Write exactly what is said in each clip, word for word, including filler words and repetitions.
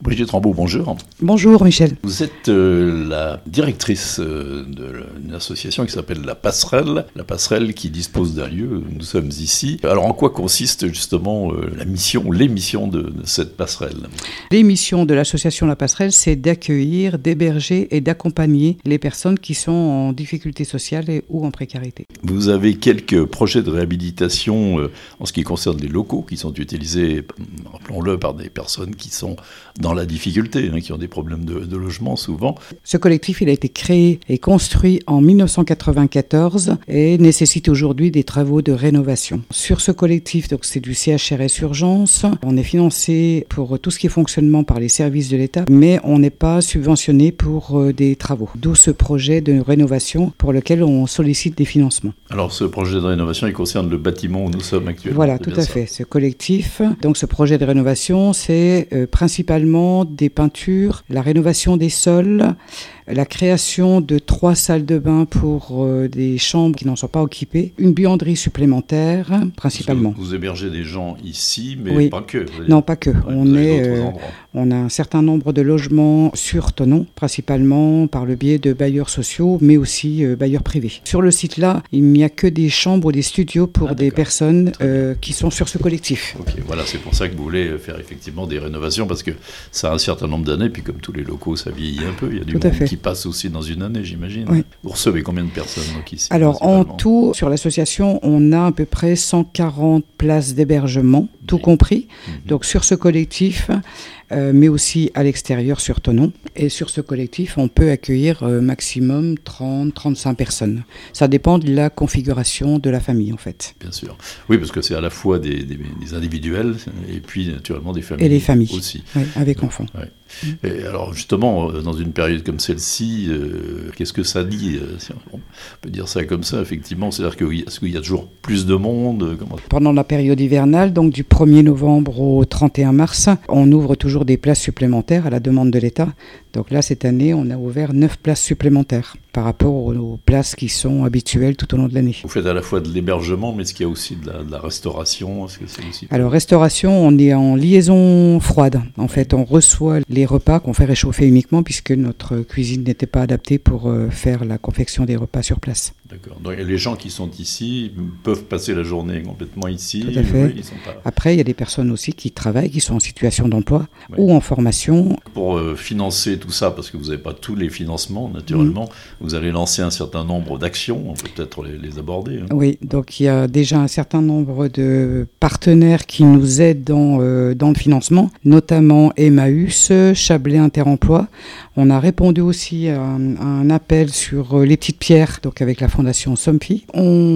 Brigitte Rambaud, bonjour. Bonjour Michel. Vous êtes euh, la directrice euh, d'une association qui s'appelle La Passerelle. La Passerelle qui dispose d'un lieu, nous sommes ici. Alors en quoi consiste justement euh, la mission, les missions de, de cette passerelle ? Les missions de l'association La Passerelle, c'est d'accueillir, d'héberger et d'accompagner les personnes qui sont en difficulté sociale et, ou en précarité. Vous avez quelques projets de réhabilitation euh, en ce qui concerne les locaux qui sont utilisés, rappelons-le, par des personnes qui sont dans la difficulté, hein, qui ont des problèmes de, de logement souvent. Ce collectif, il a été créé et construit en dix-neuf cent quatre-vingt-quatorze et nécessite aujourd'hui des travaux de rénovation. Sur ce collectif, donc c'est du C H R S Urgence. On est financé pour tout ce qui est fonctionnement par les services de l'État, mais on n'est pas subventionné pour euh, des travaux. D'où ce projet de rénovation pour lequel on sollicite des financements. Alors ce projet de rénovation, il concerne le bâtiment où nous sommes actuellement. Voilà, tout à ça. fait. Ce collectif, donc ce projet de rénovation, c'est euh, principalement des peintures, la rénovation des sols, la création de trois salles de bain pour euh, des chambres qui n'en sont pas occupées, une buanderie supplémentaire, principalement. Vous, vous hébergez des gens ici, mais oui. pas que. Non, pas que. Ouais, on, est, euh, on a un certain nombre de logements sur Thonon, principalement par le biais de bailleurs sociaux, mais aussi euh, bailleurs privés. Sur le site-là, il n'y a que des chambres ou des studios pour ah, des personnes euh, qui sont sur ce collectif. Ok, voilà, c'est pour ça que vous voulez faire effectivement des rénovations, parce que ça a un certain nombre d'années, puis comme tous les locaux, ça vieillit un peu. Il y a du Tout monde qui passe aussi dans une année, j'imagine. Oui. Vous recevez combien de personnes donc, ici? Alors, en tout, sur l'association, on a à peu près cent quarante places d'hébergement, tout oui. compris. Mm-hmm. Donc, sur ce collectif, euh, mais aussi à l'extérieur sur Thonon. Et sur ce collectif, on peut accueillir euh, maximum trente à trente-cinq personnes. Ça dépend de la configuration de la famille, en fait. Bien sûr. Oui, parce que c'est à la fois des, des, des individuels et puis, naturellement, des familles. Et les familles aussi. Oui, avec ouais, enfants. Ouais. Mmh. Et alors justement, dans une période comme celle-ci, euh, qu'est-ce que ça dit ? On peut dire ça comme ça, effectivement. C'est-à-dire qu'il y, qu'il y a toujours plus de monde comment... Pendant la période hivernale, donc du premier novembre au trente et un mars, on ouvre toujours des places supplémentaires à la demande de l'État. Donc là, cette année, on a ouvert neuf places supplémentaires par rapport aux places qui sont habituelles tout au long de l'année. Vous faites à la fois de l'hébergement, mais est-ce qu'il y a aussi de la, de la restauration ? Est-ce que c'est aussi... Alors, restauration, on est en liaison froide. En fait, on reçoit les repas qu'on fait réchauffer uniquement puisque notre cuisine n'était pas adaptée pour euh, faire la confection des repas sur place. D'accord. Donc, les gens qui sont ici peuvent passer la journée complètement ici. Tout à fait. Oui, ils sont pas... Après, il y a des personnes aussi qui travaillent, qui sont en situation d'emploi oui. ou en formation. Pour euh, financer tout ça, parce que vous n'avez pas tous les financements, naturellement, mmh. vous allez lancer un certain nombre d'actions. On peut peut-être les, les aborder. Hein. Oui, donc il y a déjà un certain nombre de partenaires qui nous aident dans, euh, dans le financement, notamment Emmaüs, Chablais Interemploi. On a répondu aussi à un, à un appel sur les petites pierres, donc avec la fondation Sompi.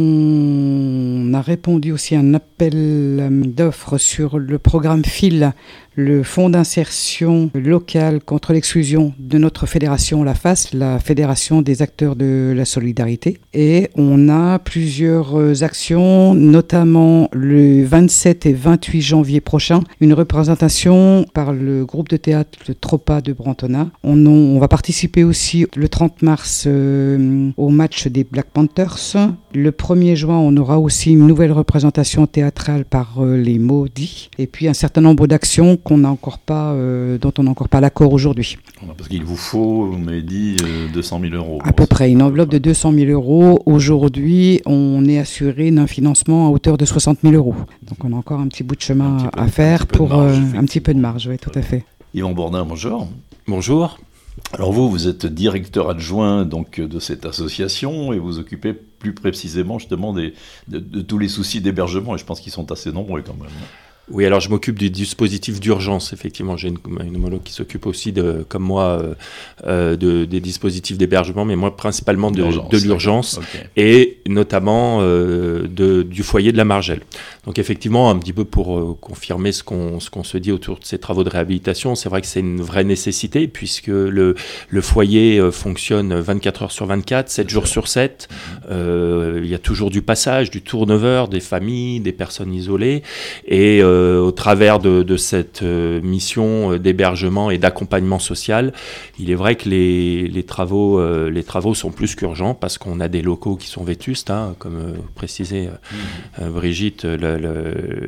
On a répondu aussi à un appel d'offres sur le programme F I L, le fonds d'insertion local contre l'exclusion de notre fédération, la F A S, la Fédération des acteurs de la solidarité. Et on a plusieurs actions, notamment le vingt-sept et vingt-huit janvier prochain, une représentation par le groupe de théâtre le Tropa de Brantonna. On, on va participer aussi le trente mars euh, au match des Black Panthers. Le premier juin, on aura aussi une nouvelle représentation théâtrale par euh, les Maudits. Et puis un certain nombre d'actions qu'on n'a encore pas, euh, dont on n'a encore pas l'accord aujourd'hui. Parce qu'il vous faut, vous m'avez dit, euh, deux cent mille euros. À peu près, une enveloppe de deux cent mille euros. Aujourd'hui, on est assuré d'un financement à hauteur de soixante mille euros. Donc on a encore un petit bout de chemin peu, à faire pour un petit, marge, euh, un petit peu de marge, oui, tout à fait. Yvan Bourdin, bonjour. Bonjour. Alors vous, vous êtes directeur adjoint donc, de cette association et vous occupez plus précisément justement des, de, de tous les soucis d'hébergement, et je pense qu'ils sont assez nombreux quand même. Oui, alors je m'occupe du dispositif d'urgence, effectivement. J'ai une, une homologue qui s'occupe aussi, de, comme moi, euh, de, des dispositifs d'hébergement, mais moi principalement de l'urgence, de l'urgence okay. et notamment euh, de, du foyer de la Margelle. Donc effectivement, un petit peu pour euh, confirmer ce qu'on, ce qu'on se dit autour de ces travaux de réhabilitation, c'est vrai que c'est une vraie nécessité puisque le, le foyer euh, fonctionne vingt-quatre heures sur vingt-quatre, sept jours sur sept. Euh, il y a toujours du passage, du turnover, des familles, des personnes isolées et euh, euh, au travers de, de cette euh, mission d'hébergement et d'accompagnement social, il est vrai que les, les, travaux, euh, les travaux sont plus qu'urgents parce qu'on a des locaux qui sont vétustes, hein, comme euh, précisait euh, mmh. Brigitte, la, la,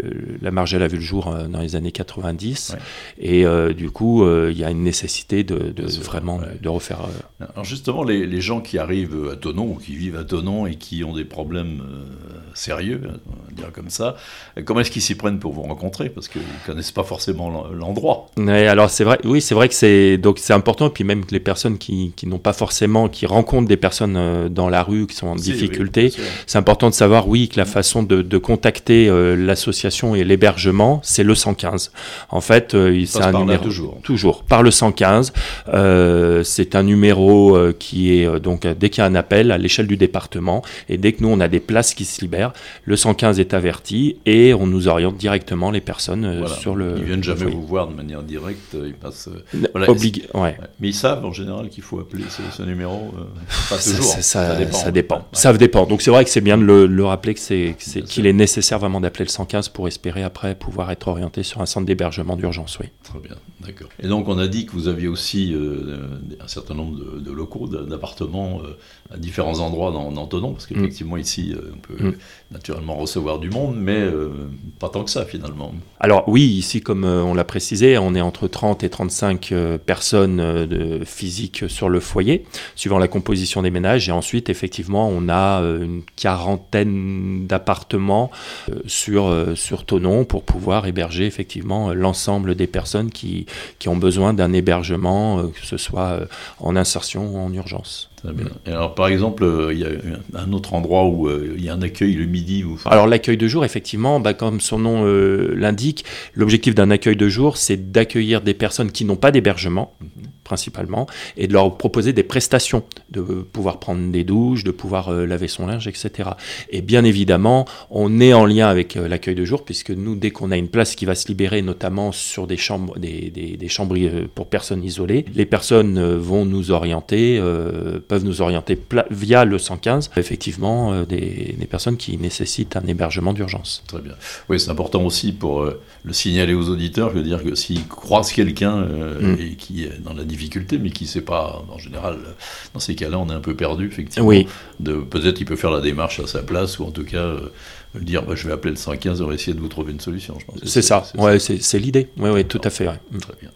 la marge elle a vu le jour euh, dans les années quatre-vingt-dix, ouais. et euh, du coup, il euh, y a une nécessité de, de vraiment ouais. de, de refaire... Euh... Alors justement, les, les gens qui arrivent à Thonon, ou qui vivent à Thonon et qui ont des problèmes euh, sérieux, on va dire comme ça, comment est-ce qu'ils s'y prennent pour vous rencontrer? Parce qu'ils ne connaissent pas forcément l'endroit. Ouais, alors c'est vrai, oui, c'est vrai que c'est, donc c'est important, et puis même les personnes qui, qui n'ont pas forcément, qui rencontrent des personnes euh, dans la rue, qui sont en si, difficulté, oui, c'est important de savoir, oui, que la façon de, de contacter euh, l'association et l'hébergement, c'est le cent quinze. En fait, euh, c'est un numéro... Toujours. Toujours, par le cent quinze. Euh, c'est un numéro euh, qui est, euh, donc, dès qu'il y a un appel à l'échelle du département, et dès que nous, on a des places qui se libèrent, le cent quinze est averti, et on nous oriente directement les personnes euh, voilà. sur le... Ils viennent jamais foyer. Vous voir de manière directe, ils passent... Voilà, Oblig... ouais. Mais ils savent en général qu'il faut appeler ce, ce numéro, euh, pas toujours, ça, ça, ça dépend. Ça dépend. Ouais. Ça dépend. Donc c'est vrai que c'est bien de le, le rappeler que c'est, que c'est, qu'il est nécessaire vraiment d'appeler le cent quinze pour espérer après pouvoir être orienté sur un centre d'hébergement d'urgence, oui. Très bien, d'accord. Et donc on a dit que vous aviez aussi euh, un certain nombre de, de locaux, d'appartements euh, à différents endroits dans, dans Thonon, parce qu'effectivement mmh. ici euh, on peut mmh. naturellement recevoir du monde, mais euh, pas tant que ça finalement. Alors oui, ici comme euh, on l'a précisé, on est entre trente et trente-cinq euh, personnes euh, de, physiques sur le foyer, suivant la composition des ménages, et ensuite effectivement on a euh, une quarantaine d'appartements euh, sur, euh, sur Thonon pour pouvoir héberger effectivement l'ensemble des personnes qui, qui ont besoin d'un hébergement, euh, que ce soit euh, en insertion ou en urgence. Très bien. Et alors, par exemple, euh, il y a un autre endroit où euh, il y a un accueil le midi où... Alors, l'accueil de jour, effectivement, bah, comme son nom euh, l'indique, l'objectif d'un accueil de jour, c'est d'accueillir des personnes qui n'ont pas d'hébergement, mm-hmm. principalement, et de leur proposer des prestations, de pouvoir prendre des douches, de pouvoir euh, laver son linge, et cetera. Et bien évidemment, on est en lien avec euh, l'accueil de jour, puisque nous, dès qu'on a une place qui va se libérer, notamment sur des chambres, des, des, des chambres euh, pour personnes isolées, les personnes euh, vont nous orienter, euh, peuvent nous orienter pla- via le cent quinze, effectivement, euh, des, des personnes qui nécessitent un hébergement d'urgence. Très bien. Oui, c'est important aussi pour euh, le signaler aux auditeurs, je veux dire que s'ils croisent quelqu'un euh, mm. et qui est dans la difficulté, mais qui ne sait pas, en général, dans ces cas-là, on est un peu perdu, effectivement. Oui. De, peut-être il peut faire la démarche à sa place, ou en tout cas... Euh, dire bah, je vais appeler le cent quinze, on va essayer de vous trouver une solution, je pense. C'est, c'est ça, c'est, ouais, c'est, c'est l'idée, oui, ouais, tout à fait. Ouais. Très bien.